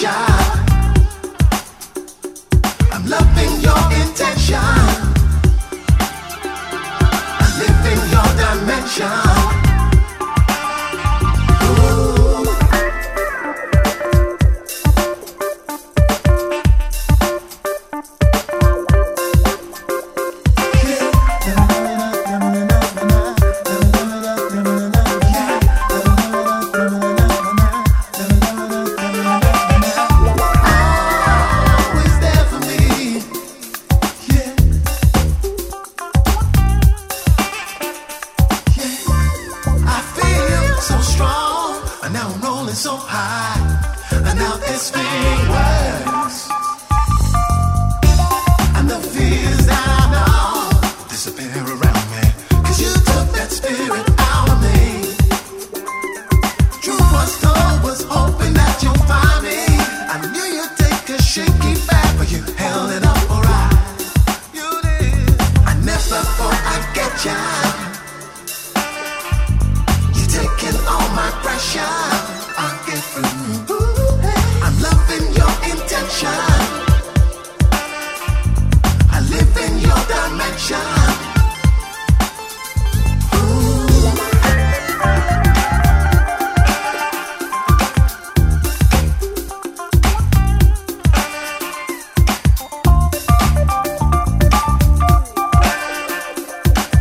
I'm loving your intention. I live in your dimension. So high, and now this thing works, and the fears that I know disappear around me, 'cause you took that spirit out of me. Truth was told, was hoping that you'd find me. I knew you'd take a shaky back, but you held it up alright. You did. I never thought I'd get ya. You're taking all my pressure. I'm loving your intention. I live in your dimension.